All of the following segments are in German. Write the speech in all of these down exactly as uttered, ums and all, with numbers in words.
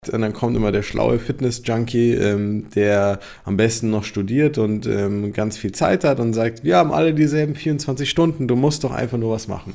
Und dann kommt immer der schlaue Fitness-Junkie, ähm, der am besten noch studiert und ähm, ganz viel Zeit hat und sagt, wir haben alle dieselben vierundzwanzig Stunden, du musst doch einfach nur was machen.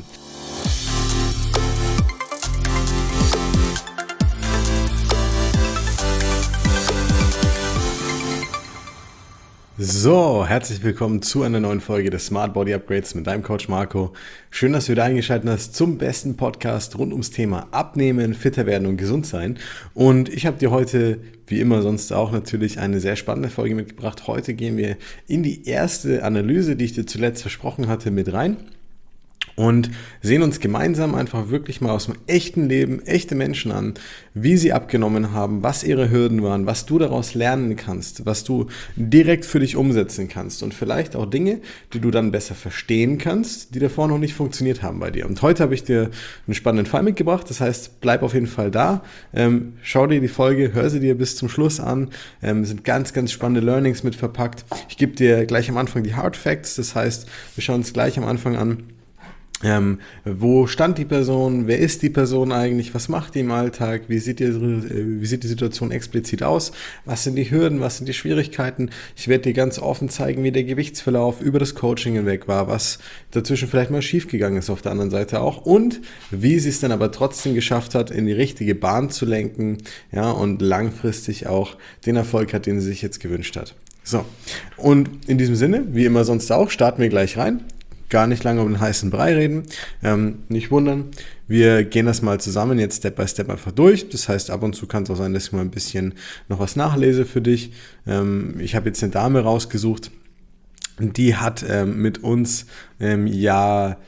So, herzlich willkommen zu einer neuen Folge des Smart Body Upgrades mit deinem Coach Marco. Schön, dass du wieder eingeschaltet hast zum besten Podcast rund ums Thema Abnehmen, fitter werden und gesund sein. Und ich habe dir heute, wie immer sonst auch natürlich, eine sehr spannende Folge mitgebracht. Heute gehen wir in die erste Analyse, die ich dir zuletzt versprochen hatte, mit rein. Und sehen uns gemeinsam einfach wirklich mal aus dem echten Leben, echte Menschen an, wie sie abgenommen haben, was ihre Hürden waren, was du daraus lernen kannst, was du direkt für dich umsetzen kannst und vielleicht auch Dinge, die du dann besser verstehen kannst, die davor noch nicht funktioniert haben bei dir. Und heute habe ich dir einen spannenden Fall mitgebracht, das heißt, bleib auf jeden Fall da, ähm, schau dir die Folge, hör sie dir bis zum Schluss an, ähm, sind ganz, ganz spannende Learnings mit verpackt. Ich gebe dir gleich am Anfang die Hard Facts, das heißt, wir schauen uns gleich am Anfang an, Ähm, wo stand die Person, wer ist die Person eigentlich, was macht die im Alltag, wie sieht die, wie sieht die Situation explizit aus, was sind die Hürden, was sind die Schwierigkeiten. Ich werde dir ganz offen zeigen, wie der Gewichtsverlauf über das Coaching hinweg war, was dazwischen vielleicht mal schiefgegangen ist auf der anderen Seite auch und wie sie es dann aber trotzdem geschafft hat, in die richtige Bahn zu lenken, ja, und langfristig auch den Erfolg hat, den sie sich jetzt gewünscht hat. So, und in diesem Sinne, wie immer sonst auch, starten wir gleich rein. Gar nicht lange um den heißen Brei reden, ähm, nicht wundern. Wir gehen das mal zusammen jetzt Step by Step einfach durch. Das heißt, ab und zu kann es auch sein, dass ich mal ein bisschen noch was nachlese für dich. Ähm, ich habe jetzt eine Dame rausgesucht, die hat ähm, mit uns im Jahr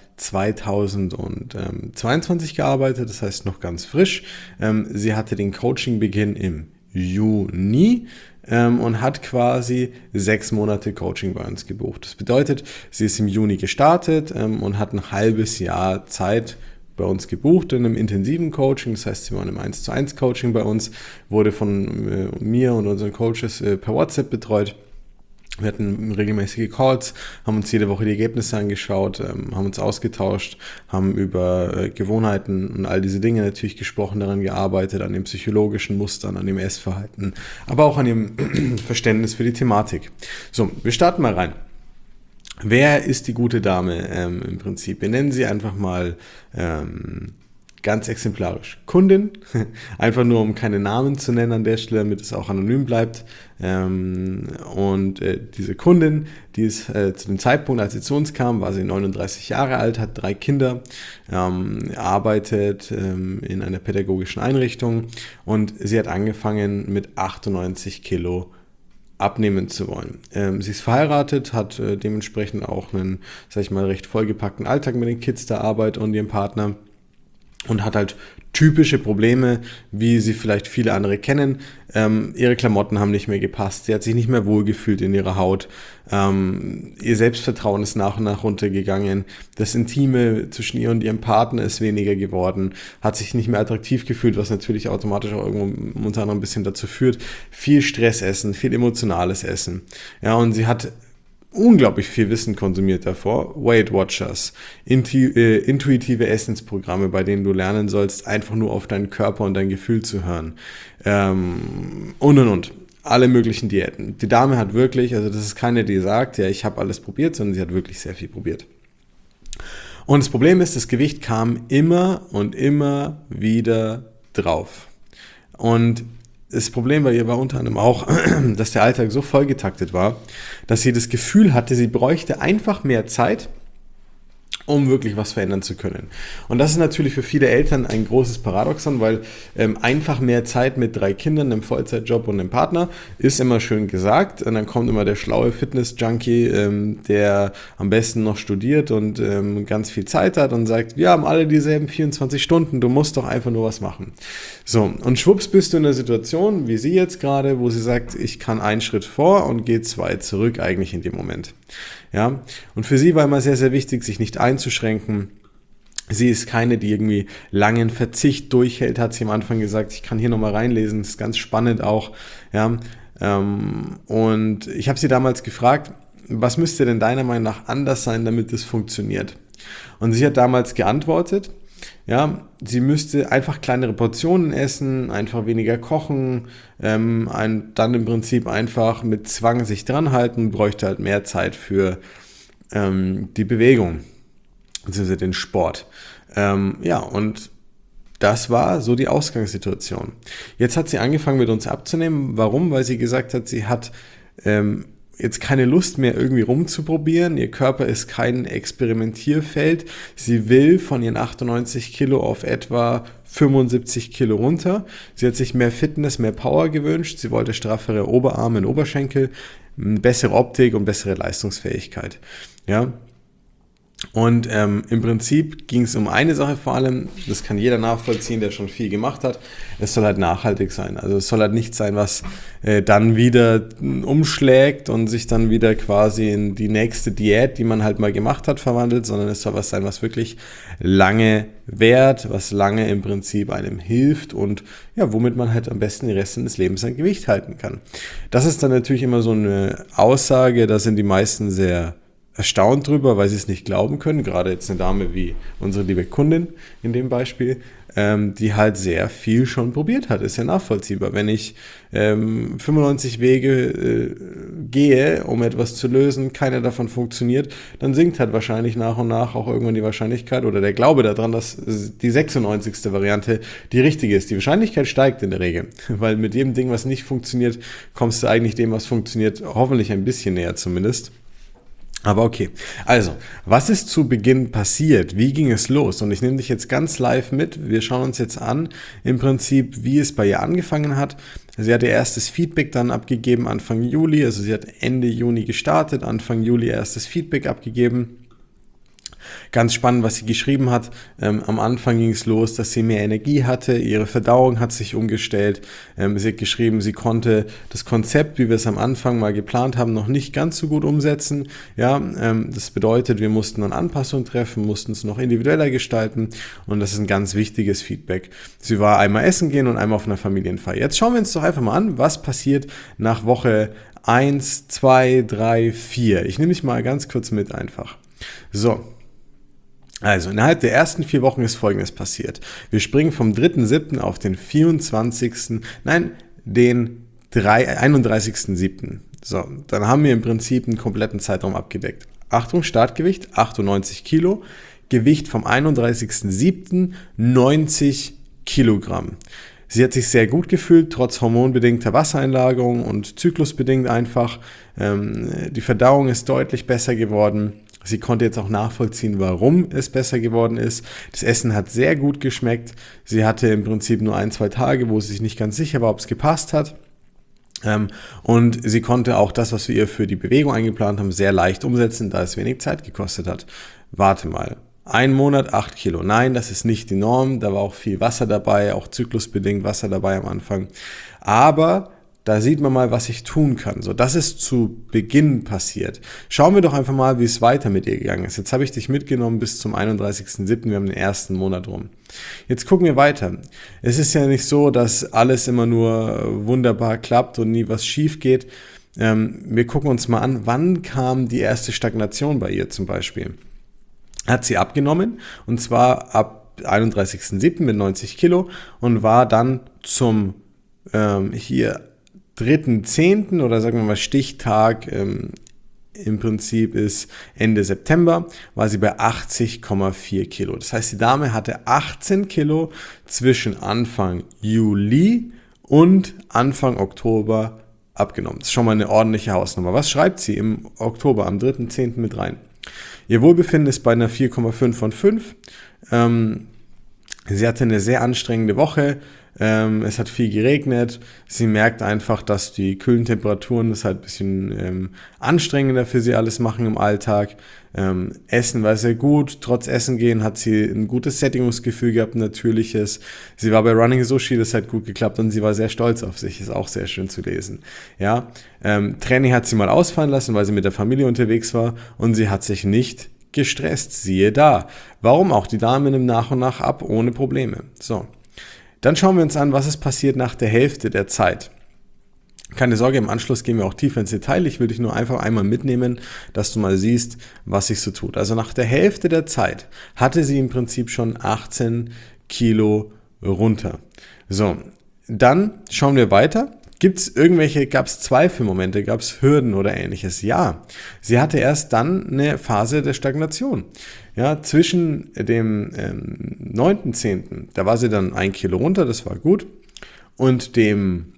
zweitausendzweiundzwanzig gearbeitet, das heißt noch ganz frisch. Ähm, sie hatte den Coachingbeginn im Juni ähm, und hat quasi sechs Monate Coaching bei uns gebucht. Das bedeutet, sie ist im Juni gestartet ähm, und hat ein halbes Jahr Zeit bei uns gebucht in einem intensiven Coaching. Das heißt, sie war in einem eins zu eins Coaching bei uns, wurde von äh, mir und unseren Coaches äh, per WhatsApp betreut. Wir hatten regelmäßige Calls, haben uns jede Woche die Ergebnisse angeschaut, ähm, haben uns ausgetauscht, haben über äh, Gewohnheiten und all diese Dinge natürlich gesprochen, daran gearbeitet, an den psychologischen Mustern, an dem Essverhalten, aber auch an dem Verständnis für die Thematik. So, wir starten mal rein. Wer ist die gute Dame ähm, im Prinzip? Wir nennen sie einfach mal ähm, ganz exemplarisch Kundin, einfach nur um keine Namen zu nennen an der Stelle, damit es auch anonym bleibt. Ähm, und äh, diese Kundin, die ist äh, zu dem Zeitpunkt, als sie zu uns kam, war sie neununddreißig Jahre alt, hat drei Kinder, ähm, arbeitet ähm, in einer pädagogischen Einrichtung und sie hat angefangen mit achtundneunzig Kilo abnehmen zu wollen. Ähm, sie ist verheiratet, hat äh, dementsprechend auch einen, sag ich mal, recht vollgepackten Alltag mit den Kids, der Arbeit und ihrem Partner. Und hat halt typische Probleme, wie sie vielleicht viele andere kennen. Ähm, ihre Klamotten haben nicht mehr gepasst, sie hat sich nicht mehr wohlgefühlt in ihrer Haut. Ähm, ihr Selbstvertrauen ist nach und nach runtergegangen. Das Intime zwischen ihr und ihrem Partner ist weniger geworden. Hat sich nicht mehr attraktiv gefühlt, was natürlich automatisch auch irgendwo unter anderem ein bisschen dazu führt. Viel Stress essen, viel emotionales Essen. Ja, und sie hat unglaublich viel Wissen konsumiert davor. Weight Watchers, intu- äh, intuitive Essensprogramme, bei denen du lernen sollst, einfach nur auf deinen Körper und dein Gefühl zu hören. Ähm, und und und. Alle möglichen Diäten. Die Dame hat wirklich, also das ist keine, die sagt, ja, ich habe alles probiert, sondern sie hat wirklich sehr viel probiert. Und das Problem ist, das Gewicht kam immer und immer wieder drauf. Und das Problem bei ihr war unter anderem auch, dass der Alltag so vollgetaktet war, dass sie das Gefühl hatte, sie bräuchte einfach mehr Zeit, um wirklich was verändern zu können. Und das ist natürlich für viele Eltern ein großes Paradoxon, weil ähm, einfach mehr Zeit mit drei Kindern, einem Vollzeitjob und einem Partner ist immer schön gesagt. Und dann kommt immer der schlaue Fitness-Junkie, ähm, der am besten noch studiert und ähm, ganz viel Zeit hat und sagt, wir haben alle dieselben vierundzwanzig Stunden, du musst doch einfach nur was machen. So, und schwupps bist du in einer Situation, wie sie jetzt gerade, wo sie sagt, ich kann einen Schritt vor und gehe zwei zurück eigentlich in dem Moment. Ja, und für sie war immer sehr, sehr wichtig, sich nicht einzuschränken. Sie ist keine, die irgendwie langen Verzicht durchhält, hat sie am Anfang gesagt. Ich kann hier nochmal reinlesen, das ist ganz spannend auch. Ja, ähm, und ich habe sie damals gefragt, was müsste denn deiner Meinung nach anders sein, damit das funktioniert? Und sie hat damals geantwortet, Ja, sie müsste einfach kleinere Portionen essen, einfach weniger kochen, ähm, ein, dann im Prinzip einfach mit Zwang sich dran halten, bräuchte halt mehr Zeit für ähm, die Bewegung, beziehungsweise den Sport. Ähm, ja, und das war so die Ausgangssituation. Jetzt hat sie angefangen mit uns abzunehmen. Warum? Weil sie gesagt hat, sie hat ähm, jetzt keine Lust mehr irgendwie rumzuprobieren. Ihr Körper ist kein Experimentierfeld. Sie will von ihren achtundneunzig Kilo auf etwa fünfundsiebzig Kilo runter. Sie hat sich mehr Fitness, mehr Power gewünscht. Sie wollte straffere Oberarme und Oberschenkel, bessere Optik und bessere Leistungsfähigkeit. Ja. Und ähm, im Prinzip ging es um eine Sache vor allem, das kann jeder nachvollziehen, der schon viel gemacht hat, es soll halt nachhaltig sein. Also es soll halt nicht sein, was äh, dann wieder umschlägt und sich dann wieder quasi in die nächste Diät, die man halt mal gemacht hat, verwandelt, sondern es soll was sein, was wirklich lange währt, was lange im Prinzip einem hilft und ja, womit man halt am besten die Reste des Lebens sein Gewicht halten kann. Das ist dann natürlich immer so eine Aussage, da sind die meisten sehr erstaunt drüber, weil sie es nicht glauben können, gerade jetzt eine Dame wie unsere liebe Kundin in dem Beispiel, ähm, die halt sehr viel schon probiert hat, ist ja nachvollziehbar. Wenn ich ähm, fünfundneunzig Wege äh, gehe, um etwas zu lösen, keiner davon funktioniert, dann sinkt halt wahrscheinlich nach und nach auch irgendwann die Wahrscheinlichkeit oder der Glaube daran, dass die sechsundneunzigste Variante die richtige ist. Die Wahrscheinlichkeit steigt in der Regel, weil mit jedem Ding, was nicht funktioniert, kommst du eigentlich dem, was funktioniert, hoffentlich ein bisschen näher zumindest. Aber okay, also, was ist zu Beginn passiert? Wie ging es los? Und ich nehme dich jetzt ganz live mit. Wir schauen uns jetzt an, im Prinzip, wie es bei ihr angefangen hat. Sie hat ihr erstes Feedback dann abgegeben Anfang Juli. Also sie hat Ende Juni gestartet, Anfang Juli erstes Feedback abgegeben. Ganz spannend, was sie geschrieben hat. Ähm, am Anfang ging es los, dass sie mehr Energie hatte, ihre Verdauung hat sich umgestellt. Ähm, sie hat geschrieben, sie konnte das Konzept, wie wir es am Anfang mal geplant haben, noch nicht ganz so gut umsetzen. Ja, ähm, das bedeutet, wir mussten dann Anpassungen treffen, mussten es noch individueller gestalten und das ist ein ganz wichtiges Feedback. Sie war einmal essen gehen und einmal auf einer Familienfeier. Jetzt schauen wir uns doch einfach mal an, was passiert nach Woche eins, zwei, drei, vier. Ich nehme dich mal ganz kurz mit einfach. So. Also, innerhalb der ersten vier Wochen ist Folgendes passiert. Wir springen vom dritten siebten auf den vierundzwanzigsten Nein, den einunddreißigsten siebten So, dann haben wir im Prinzip einen kompletten Zeitraum abgedeckt. Achtung, Startgewicht, achtundneunzig Kilo. Gewicht vom einunddreißigsten siebten neunzig Kilogramm. Sie hat sich sehr gut gefühlt, trotz hormonbedingter Wassereinlagerung und zyklusbedingt einfach. Ähm, die Verdauung ist deutlich besser geworden. Sie konnte jetzt auch nachvollziehen, warum es besser geworden ist. Das Essen hat sehr gut geschmeckt. Sie hatte im Prinzip nur ein, zwei Tage, wo sie sich nicht ganz sicher war, ob es gepasst hat. Und sie konnte auch das, was wir ihr für die Bewegung eingeplant haben, sehr leicht umsetzen, da es wenig Zeit gekostet hat. Warte mal. Ein Monat, acht Kilo. Nein, das ist nicht die Norm. Da war auch viel Wasser dabei, auch zyklusbedingt Wasser dabei am Anfang. Aber da sieht man mal, was ich tun kann. So, das ist zu Beginn passiert. Schauen wir doch einfach mal, wie es weiter mit ihr gegangen ist. Jetzt habe ich dich mitgenommen bis zum einunddreißigsten siebten Wir haben den ersten Monat rum. Jetzt gucken wir weiter. Es ist ja nicht so, dass alles immer nur wunderbar klappt und nie was schief geht. Ähm, wir gucken uns mal an, wann kam die erste Stagnation bei ihr zum Beispiel. Hat sie abgenommen und zwar ab einunddreißigsten siebten mit neunzig Kilo und war dann zum ähm, hier dritten zehnten oder sagen wir mal Stichtag, ähm, im Prinzip ist Ende September, war sie bei achtzig Komma vier Kilo. Das heißt, die Dame hatte achtzehn Kilo zwischen Anfang Juli und Anfang Oktober abgenommen. Das ist schon mal eine ordentliche Hausnummer. Was schreibt sie im Oktober, am dritten zehnten mit rein? Ihr Wohlbefinden ist bei einer vier Komma fünf von fünf. Ähm, sie hatte eine sehr anstrengende Woche. Ähm, es hat viel geregnet. Sie merkt einfach, dass die kühlen Temperaturen das halt ein bisschen ähm, anstrengender für sie alles machen im Alltag. Ähm, Essen war sehr gut. Trotz Essen gehen hat sie ein gutes Sättigungsgefühl gehabt, ein natürliches. Sie war bei Running Sushi, das hat gut geklappt und sie war sehr stolz auf sich. Ist auch sehr schön zu lesen. Ja, ähm, Training hat sie mal ausfallen lassen, weil sie mit der Familie unterwegs war und sie hat sich nicht gestresst. Siehe da. Warum auch? Die Dame nimmt nach und nach ab, ohne Probleme. So. Dann schauen wir uns an, was ist passiert nach der Hälfte der Zeit. Keine Sorge, im Anschluss gehen wir auch tiefer ins Detail. Ich will dich nur einfach einmal mitnehmen, dass du mal siehst, was sich so tut. Also nach der Hälfte der Zeit hatte sie im Prinzip schon achtzehn Kilo runter. So, dann schauen wir weiter. Gibt es irgendwelche, gab es Zweifelmomente, gab es Hürden oder ähnliches? Ja, sie hatte erst dann eine Phase der Stagnation. Ja, zwischen dem ähm, neunten zehnten, da war sie dann ein Kilo runter, das war gut, und dem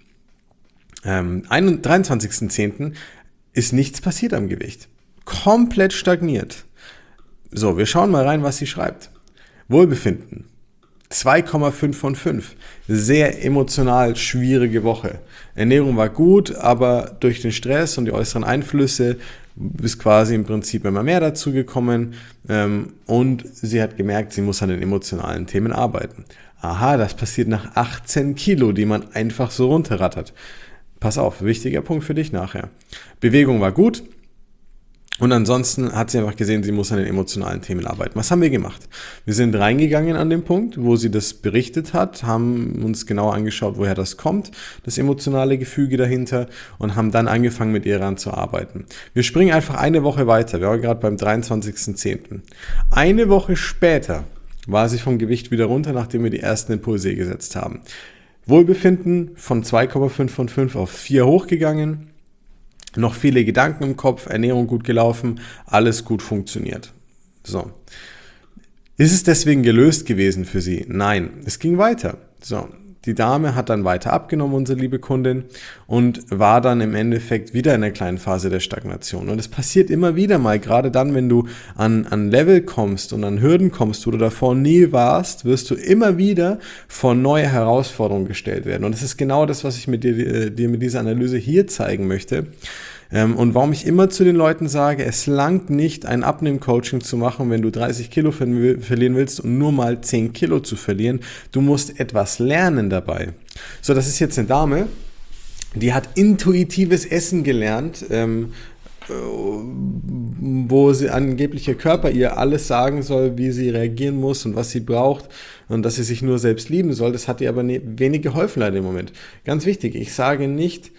ähm, dreiundzwanzigsten zehnten ist nichts passiert am Gewicht. Komplett stagniert. So, wir schauen mal rein, was sie schreibt. Wohlbefinden. zwei Komma fünf von fünf. Sehr emotional schwierige Woche. Ernährung war gut, aber durch den Stress und die äußeren Einflüsse ist quasi im Prinzip immer mehr dazu gekommen, ähm, und sie hat gemerkt, sie muss an den emotionalen Themen arbeiten. Aha, das passiert nach achtzehn Kilo, die man einfach so runterrattert. Pass auf, wichtiger Punkt für dich nachher. Bewegung war gut. Und ansonsten hat sie einfach gesehen, sie muss an den emotionalen Themen arbeiten. Was haben wir gemacht? Wir sind reingegangen an den Punkt, wo sie das berichtet hat, haben uns genau angeschaut, woher das kommt, das emotionale Gefüge dahinter, und haben dann angefangen, mit ihr daran zu arbeiten. Wir springen einfach eine Woche weiter. Wir waren gerade beim dreiundzwanzigsten zehnten Eine Woche später war sie vom Gewicht wieder runter, nachdem wir die ersten Impulse gesetzt haben. Wohlbefinden von zwei Komma fünf von fünf auf vier hochgegangen. Noch viele Gedanken im Kopf, Ernährung gut gelaufen, alles gut funktioniert. So. Ist es deswegen gelöst gewesen für sie? Nein, es ging weiter. So. Die Dame hat dann weiter abgenommen, unsere liebe Kundin, und war dann im Endeffekt wieder in einer kleinen Phase der Stagnation. Und es passiert immer wieder mal, gerade dann, wenn du an, an Level kommst und an Hürden kommst, wo du davor nie warst, wirst du immer wieder vor neue Herausforderungen gestellt werden. Und das ist genau das, was ich mit dir, dir mit dieser Analyse hier zeigen möchte. Und warum ich immer zu den Leuten sage, es langt nicht, ein Abnehm-Coaching zu machen, wenn du dreißig Kilo verlieren willst und nur mal zehn Kilo zu verlieren. Du musst etwas lernen dabei. So, das ist jetzt eine Dame, die hat intuitives Essen gelernt, ähm, wo sie angeblich ihr Körper ihr alles sagen soll, wie sie reagieren muss und was sie braucht und dass sie sich nur selbst lieben soll. Das hat ihr aber ne, wenig geholfen leider im Moment. Ganz wichtig, ich sage nicht,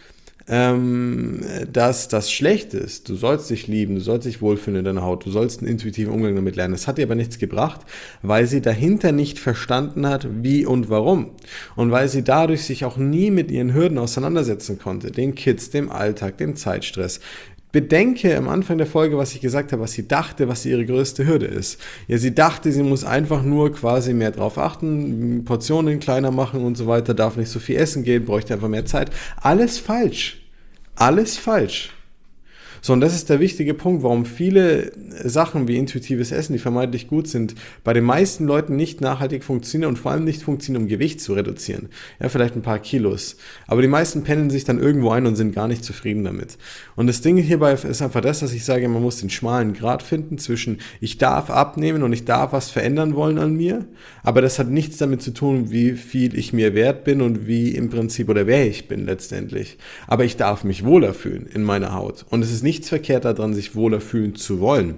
Ähm, dass das schlecht ist. Du sollst dich lieben, du sollst dich wohlfühlen in deiner Haut, du sollst einen intuitiven Umgang damit lernen. Das hat ihr aber nichts gebracht, weil sie dahinter nicht verstanden hat, wie und warum. Und weil sie dadurch sich auch nie mit ihren Hürden auseinandersetzen konnte. Den Kids, dem Alltag, dem Zeitstress. Bedenke am Anfang der Folge, was ich gesagt habe, was sie dachte, was ihre größte Hürde ist. Ja, sie dachte, sie muss einfach nur quasi mehr drauf achten, Portionen kleiner machen und so weiter, darf nicht so viel essen gehen, bräuchte einfach mehr Zeit. Alles falsch. Alles falsch. So, und das ist der wichtige Punkt, warum viele Sachen wie intuitives Essen, die vermeintlich gut sind, bei den meisten Leuten nicht nachhaltig funktionieren und vor allem nicht funktionieren, um Gewicht zu reduzieren. Ja, vielleicht ein paar Kilos. Aber die meisten pendeln sich dann irgendwo ein und sind gar nicht zufrieden damit. Und das Ding hierbei ist einfach das, dass ich sage, man muss den schmalen Grat finden zwischen ich darf abnehmen und ich darf was verändern wollen an mir, aber das hat nichts damit zu tun, wie viel ich mir wert bin und wie im Prinzip oder wer ich bin letztendlich. Aber ich darf mich wohler fühlen in meiner Haut. Und es ist nicht nichts verkehrt daran, sich wohler fühlen zu wollen.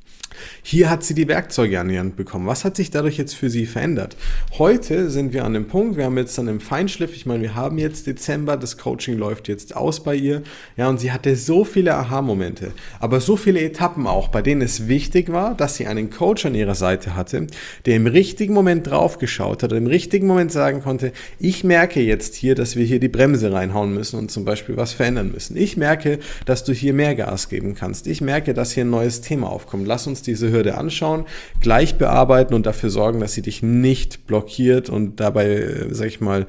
Hier hat sie die Werkzeuge an die Hand bekommen. Was hat sich dadurch jetzt für sie verändert? Heute sind wir an dem Punkt, wir haben jetzt dann im Feinschliff, ich meine, wir haben jetzt Dezember, das Coaching läuft jetzt aus bei ihr, ja, und sie hatte so viele Aha-Momente, aber so viele Etappen auch, bei denen es wichtig war, dass sie einen Coach an ihrer Seite hatte, der im richtigen Moment draufgeschaut hat, im richtigen Moment sagen konnte, ich merke jetzt hier, dass wir hier die Bremse reinhauen müssen und zum Beispiel was verändern müssen. Ich merke, dass du hier mehr Gas geben kannst. Ich merke, dass hier ein neues Thema aufkommt. Lass uns diese Hürde anschauen, gleich bearbeiten und dafür sorgen, dass sie dich nicht blockiert und dabei, sag ich mal,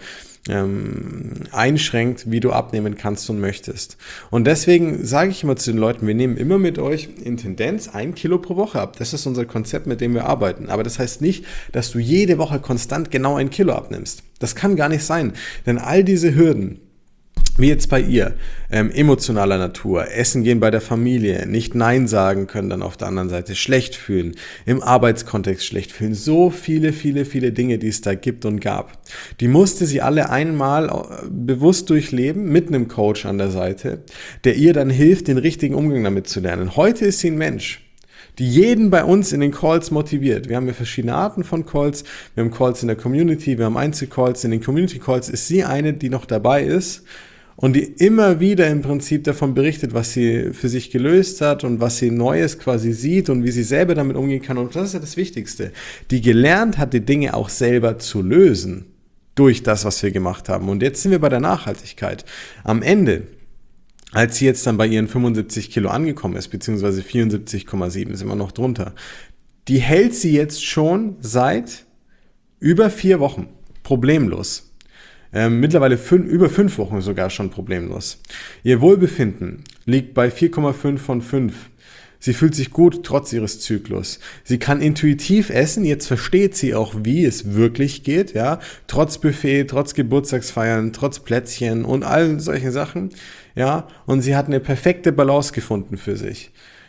ähm, einschränkt, wie du abnehmen kannst und möchtest. Und deswegen sage ich immer zu den Leuten, wir nehmen immer mit euch in Tendenz ein Kilo pro Woche ab. Das ist unser Konzept, mit dem wir arbeiten. Aber das heißt nicht, dass du jede Woche konstant genau ein Kilo abnimmst. Das kann gar nicht sein, denn all diese Hürden, wie jetzt bei ihr, ähm, emotionaler Natur, Essen gehen bei der Familie, nicht Nein sagen können, dann auf der anderen Seite schlecht fühlen, im Arbeitskontext schlecht fühlen, so viele, viele, viele Dinge, die es da gibt und gab. Die musste sie alle einmal bewusst durchleben, mit einem Coach an der Seite, der ihr dann hilft, den richtigen Umgang damit zu lernen. Heute ist sie ein Mensch, die jeden bei uns in den Calls motiviert. Wir haben ja verschiedene Arten von Calls. Wir haben Calls in der Community, wir haben Einzelcalls. In den Community Calls ist sie eine, die noch dabei ist und die immer wieder im Prinzip davon berichtet, was sie für sich gelöst hat und was sie Neues quasi sieht und wie sie selber damit umgehen kann. Und das ist ja das Wichtigste. Die gelernt hat, die Dinge auch selber zu lösen durch das, was wir gemacht haben. Und jetzt sind wir bei der Nachhaltigkeit. Am Ende, als sie jetzt dann bei ihren fünfundsiebzig Kilo angekommen ist, beziehungsweise vierundsiebzig Komma sieben, ist immer noch drunter, die hält sie jetzt schon seit über vier Wochen problemlos. Ähm, mittlerweile fünf, über fünf Wochen sogar schon problemlos. Ihr Wohlbefinden liegt bei vier Komma fünf von fünf. Sie fühlt sich gut trotz ihres Zyklus. Sie kann intuitiv essen, jetzt versteht sie auch, wie es wirklich geht, ja, trotz Buffet, trotz Geburtstagsfeiern, trotz Plätzchen und all solche Sachen, ja, und sie hat eine perfekte Balance gefunden für sich.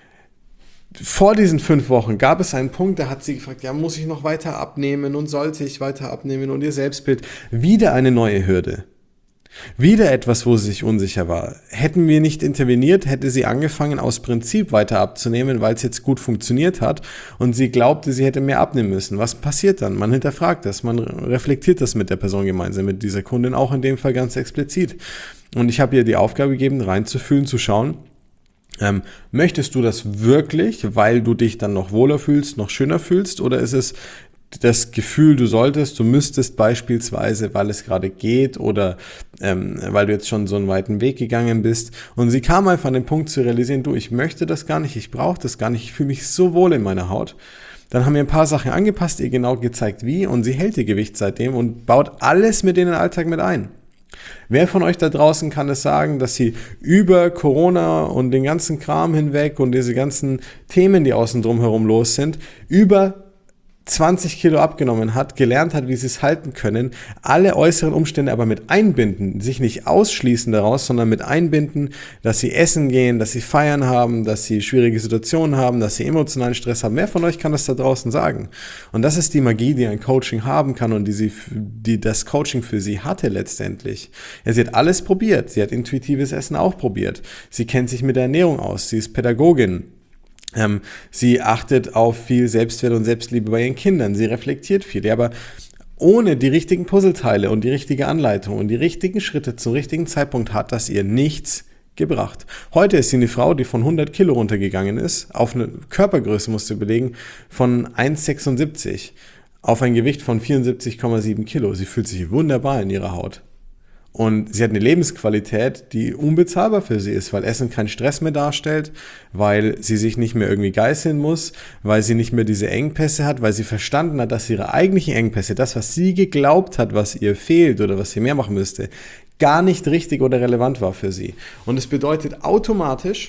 Vor diesen fünf Wochen gab es einen Punkt, da hat sie gefragt, ja, muss ich noch weiter abnehmen und sollte ich weiter abnehmen und ihr Selbstbild. Wieder eine neue Hürde. Wieder etwas, wo sie sich unsicher war. Hätten wir nicht interveniert, hätte sie angefangen, aus Prinzip weiter abzunehmen, weil es jetzt gut funktioniert hat und sie glaubte, sie hätte mehr abnehmen müssen. Was passiert dann? Man hinterfragt das, man reflektiert das mit der Person gemeinsam, mit dieser Kundin auch in dem Fall ganz explizit. Und ich habe ihr die Aufgabe gegeben, reinzufühlen, zu schauen, Ähm, möchtest du das wirklich, weil du dich dann noch wohler fühlst, noch schöner fühlst, oder ist es das Gefühl, du solltest, du müsstest beispielsweise, weil es gerade geht oder ähm, weil du jetzt schon so einen weiten Weg gegangen bist? Und sie kam einfach an den Punkt zu realisieren, du, ich möchte das gar nicht, ich brauche das gar nicht, ich fühle mich so wohl in meiner Haut. Dann haben wir ein paar Sachen angepasst, ihr genau gezeigt wie, und sie hält ihr Gewicht seitdem und baut alles mit in den Alltag mit ein. Wer von euch da draußen kann es sagen, dass sie über Corona und den ganzen Kram hinweg und diese ganzen Themen, die außen drum herum los sind, über zwanzig Kilo abgenommen hat, gelernt hat, wie sie es halten können, alle äußeren Umstände aber mit einbinden, sich nicht ausschließen daraus, sondern mit einbinden, dass sie essen gehen, dass sie feiern haben, dass sie schwierige Situationen haben, dass sie emotionalen Stress haben. Wer von euch kann das da draußen sagen? Und das ist die Magie, die ein Coaching haben kann und die, sie, die das Coaching für sie hatte letztendlich. Ja, sie hat alles probiert. Sie hat intuitives Essen auch probiert. Sie kennt sich mit der Ernährung aus. Sie ist Pädagogin. Ähm, sie achtet auf viel Selbstwert und Selbstliebe bei ihren Kindern. Sie reflektiert viel. Ja, aber ohne die richtigen Puzzleteile und die richtige Anleitung und die richtigen Schritte zum richtigen Zeitpunkt hat das ihr nichts gebracht. Heute ist sie eine Frau, die von hundert Kilo runtergegangen ist, auf eine Körpergröße, musst du belegen, von eins Komma sechsundsiebzig auf ein Gewicht von vierundsiebzig Komma sieben Kilo. Sie fühlt sich wunderbar in ihrer Haut. Und sie hat eine Lebensqualität, die unbezahlbar für sie ist, weil Essen keinen Stress mehr darstellt, weil sie sich nicht mehr irgendwie geißeln muss, weil sie nicht mehr diese Engpässe hat, weil sie verstanden hat, dass ihre eigentlichen Engpässe, das, was sie geglaubt hat, was ihr fehlt oder was sie mehr machen müsste, gar nicht richtig oder relevant war für sie. Und es bedeutet automatisch,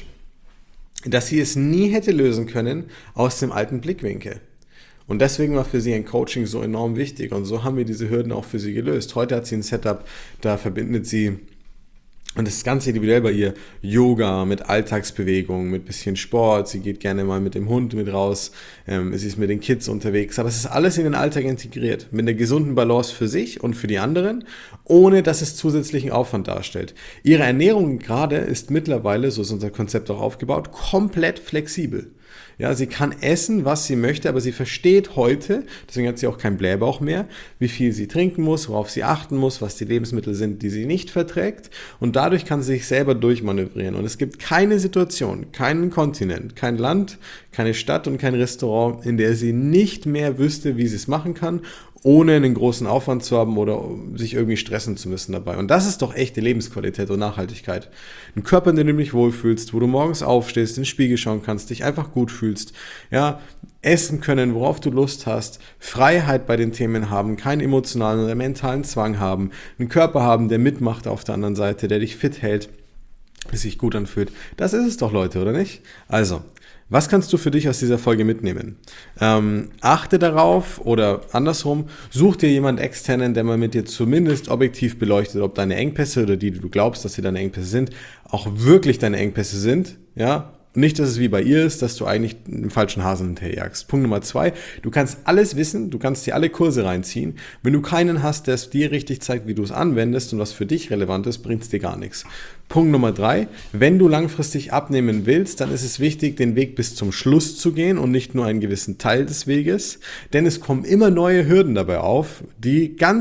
dass sie es nie hätte lösen können aus dem alten Blickwinkel. Und deswegen war für sie ein Coaching so enorm wichtig und so haben wir diese Hürden auch für sie gelöst. Heute hat sie ein Setup, da verbindet sie, und das ist ganz individuell bei ihr, Yoga mit Alltagsbewegung, mit bisschen Sport, sie geht gerne mal mit dem Hund mit raus, ähm, sie ist mit den Kids unterwegs, aber es ist alles in den Alltag integriert, mit einer gesunden Balance für sich und für die anderen, ohne dass es zusätzlichen Aufwand darstellt. Ihre Ernährung gerade ist mittlerweile, so ist unser Konzept auch aufgebaut, komplett flexibel. Ja, sie kann essen, was sie möchte, aber sie versteht heute, deswegen hat sie auch keinen Blähbauch mehr, wie viel sie trinken muss, worauf sie achten muss, was die Lebensmittel sind, die sie nicht verträgt, und dadurch kann sie sich selber durchmanövrieren. Und es gibt keine Situation, keinen Kontinent, kein Land, keine Stadt und kein Restaurant, in der sie nicht mehr wüsste, wie sie es machen kann, ohne einen großen Aufwand zu haben oder sich irgendwie stressen zu müssen dabei. Und das ist doch echte Lebensqualität und Nachhaltigkeit. Ein Körper, in dem du dich wohlfühlst, wo du morgens aufstehst, in den Spiegel schauen kannst, dich einfach gut fühlst, ja, essen können, worauf du Lust hast, Freiheit bei den Themen haben, keinen emotionalen oder mentalen Zwang haben, einen Körper haben, der mitmacht auf der anderen Seite, der dich fit hält, der sich gut anfühlt. Das ist es doch, Leute, oder nicht? Also, was kannst du für dich aus dieser Folge mitnehmen? Ähm, achte darauf oder andersrum, such dir jemanden externen, der mal mit dir zumindest objektiv beleuchtet, ob deine Engpässe oder die, die du glaubst, dass sie deine Engpässe sind, auch wirklich deine Engpässe sind, ja. Nicht, dass es wie bei ihr ist, dass du eigentlich einen falschen Hasen hinterherjagst. Punkt Nummer zwei, du kannst alles wissen, du kannst dir alle Kurse reinziehen. Wenn du keinen hast, der es dir richtig zeigt, wie du es anwendest und was für dich relevant ist, bringt es dir gar nichts. Punkt Nummer drei, wenn du langfristig abnehmen willst, dann ist es wichtig, den Weg bis zum Schluss zu gehen und nicht nur einen gewissen Teil des Weges, denn es kommen immer neue Hürden dabei auf, die ganz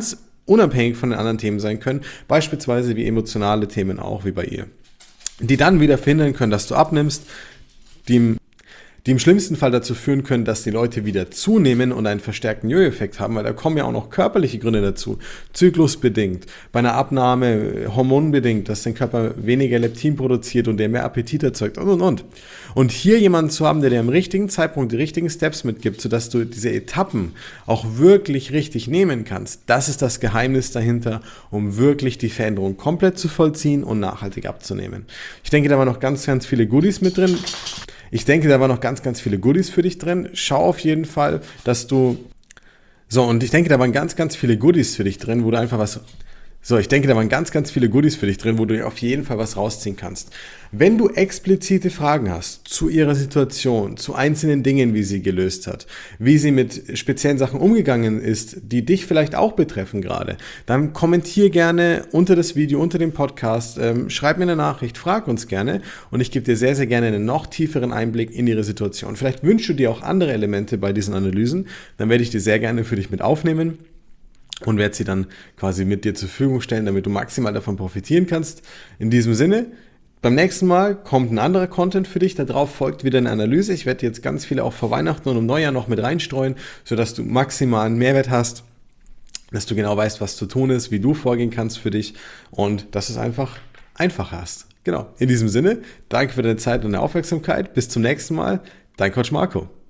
unabhängig von den anderen Themen sein können, beispielsweise wie emotionale Themen auch wie bei ihr, die dann wieder verhindern können, dass du abnimmst, die im, die im schlimmsten Fall dazu führen können, dass die Leute wieder zunehmen und einen verstärkten Jojo-Effekt haben, weil da kommen ja auch noch körperliche Gründe dazu, zyklusbedingt, bei einer Abnahme hormonbedingt, dass dein Körper weniger Leptin produziert und der mehr Appetit erzeugt und und und. Und hier jemanden zu haben, der dir am richtigen Zeitpunkt die richtigen Steps mitgibt, sodass du diese Etappen auch wirklich richtig nehmen kannst, das ist das Geheimnis dahinter, um wirklich die Veränderung komplett zu vollziehen und nachhaltig abzunehmen. Ich denke, da waren noch ganz, ganz viele Goodies mit drin. Ich denke, da waren noch ganz, ganz viele Goodies für dich drin. Schau auf jeden Fall, dass du... So, und ich denke, da waren ganz, ganz viele Goodies für dich drin, wo du einfach was... So, ich denke, da waren ganz, ganz viele Goodies für dich drin, wo du auf jeden Fall was rausziehen kannst. Wenn du explizite Fragen hast zu ihrer Situation, zu einzelnen Dingen, wie sie gelöst hat, wie sie mit speziellen Sachen umgegangen ist, die dich vielleicht auch betreffen gerade, dann kommentier gerne unter das Video, unter dem Podcast, ähm, schreib mir eine Nachricht, frag uns gerne und ich gebe dir sehr, sehr gerne einen noch tieferen Einblick in ihre Situation. Vielleicht wünschst du dir auch andere Elemente bei diesen Analysen, dann werde ich die sehr gerne für dich mit aufnehmen und werde sie dann quasi mit dir zur Verfügung stellen, damit du maximal davon profitieren kannst. In diesem Sinne, beim nächsten Mal kommt ein anderer Content für dich, darauf folgt wieder eine Analyse. Ich werde jetzt ganz viele auch vor Weihnachten und im Neujahr noch mit reinstreuen, sodass du maximalen Mehrwert hast, dass du genau weißt, was zu tun ist, wie du vorgehen kannst für dich und dass du es einfach einfacher hast. Genau, in diesem Sinne, danke für deine Zeit und deine Aufmerksamkeit. Bis zum nächsten Mal, dein Coach Marco.